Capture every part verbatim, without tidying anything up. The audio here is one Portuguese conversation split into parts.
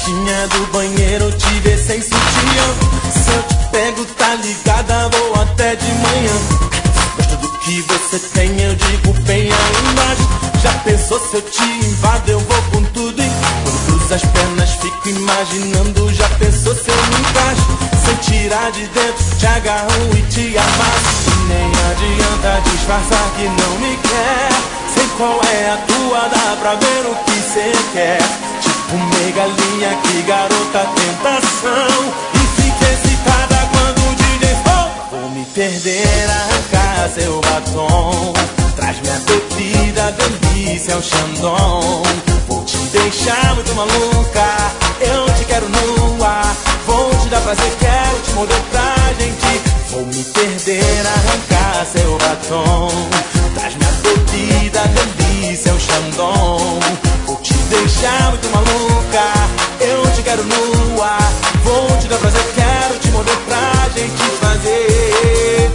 brechinha do banheiro te ver sem sutiã. Se eu te pego, tá ligada, vou até de manhã. Gosto do que você tem, eu digo bem aí embaixo. Já pensou se eu te invado, eu vou com tudo e quando cruzo as pernas fico imaginando. Já pensou se eu me encaixo, sem tirar de dentro, te agarro e te amasso. E nem adianta disfarçar que não me quer. Sei qual é a tua, dá pra ver o que cê quer. Tipo meia galinha, que garota tentação. E fica excitada quando o D J fala. Vou me perder, arrancar seu batom. Traz minha bebida, delícia, é o Xandão. Vou te deixar muito maluca, eu te quero no ar. Vou te dar prazer, quero te morder pra gente. Vou me perder, arrancar seu batom. Traz minha bebida, delícia, é o Xandão. Vou te deixar muito maluca, eu te quero no ar. Vou te dar prazer, quero te morder pra gente fazer.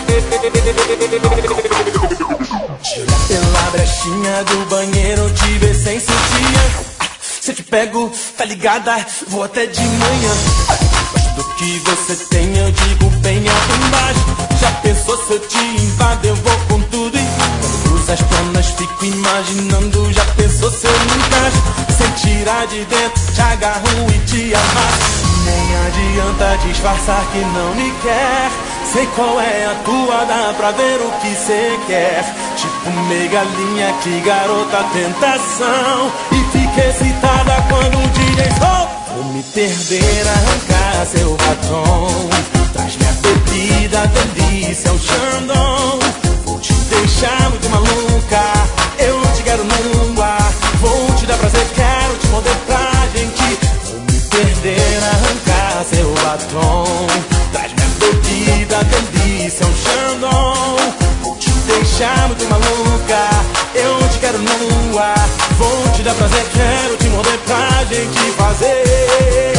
Te olhar pela brechinha do banheiro, te ver sem sutiã. Se eu te pego, tá ligada, vou até de manhã. Gosto do que você tem, eu digo bem alto embaixo. Já pensou se eu te invado, eu vou com tudo e quando cruzo as pernas fico imaginando. Já pensou se eu me encaixo, sem tirar de dentro, te agarro e te amasso. Nem adianta disfarçar que não me quer. Sei qual é a tua, dá pra ver o que cê quer. Tipo meia galinha, que garota tentação. E fica excitada quando o D J solta. Vou me perder, arrancar seu batom. Traz minha bebida, delícia, é o Xandão. Vou te deixar muito maluca, eu te quero no ar. Vou te dar prazer, quero te morder pra gente. Vou me perder, arrancar seu batom. Traz minha bebida, delícia, é um Xandão. Vou te deixar muito maluca, eu te quero no ar. Vou te dar prazer, quero te morder pra gente fazer.